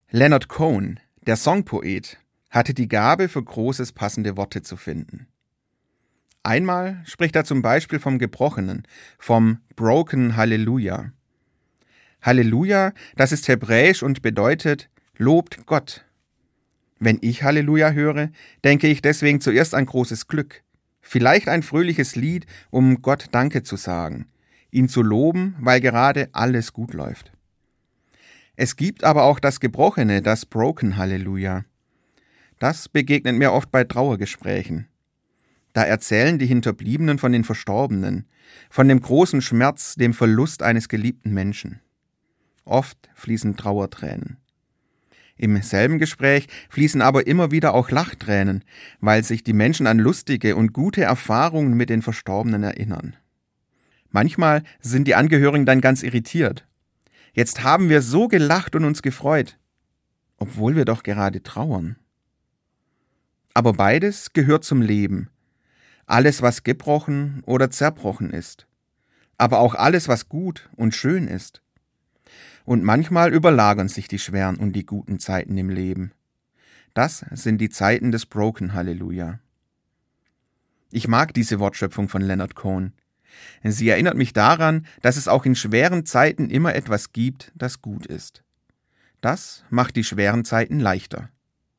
Leonard Cohen, der Songpoet, hatte die Gabe, für Großes passende Worte zu finden. Einmal spricht er zum Beispiel vom Gebrochenen, vom Broken Halleluja. Halleluja, das ist hebräisch und bedeutet, lobt Gott. Wenn ich Halleluja höre, denke ich deswegen zuerst an großes Glück. Vielleicht ein fröhliches Lied, um Gott Danke zu sagen, ihn zu loben, weil gerade alles gut läuft. Es gibt aber auch das Gebrochene, das Broken Halleluja. Das begegnet mir oft bei Trauergesprächen. Da erzählen die Hinterbliebenen von den Verstorbenen, von dem großen Schmerz, dem Verlust eines geliebten Menschen. Oft fließen Trauertränen. Im selben Gespräch fließen aber immer wieder auch Lachtränen, weil sich die Menschen an lustige und gute Erfahrungen mit den Verstorbenen erinnern. Manchmal sind die Angehörigen dann ganz irritiert. Jetzt haben wir so gelacht und uns gefreut, obwohl wir doch gerade trauern. Aber beides gehört zum Leben. Alles, was gebrochen oder zerbrochen ist. Aber auch alles, was gut und schön ist. Und manchmal überlagern sich die schweren und die guten Zeiten im Leben. Das sind die Zeiten des Broken Halleluja. Ich mag diese Wortschöpfung von Leonard Cohen. Sie erinnert mich daran, dass es auch in schweren Zeiten immer etwas gibt, das gut ist. Das macht die schweren Zeiten leichter.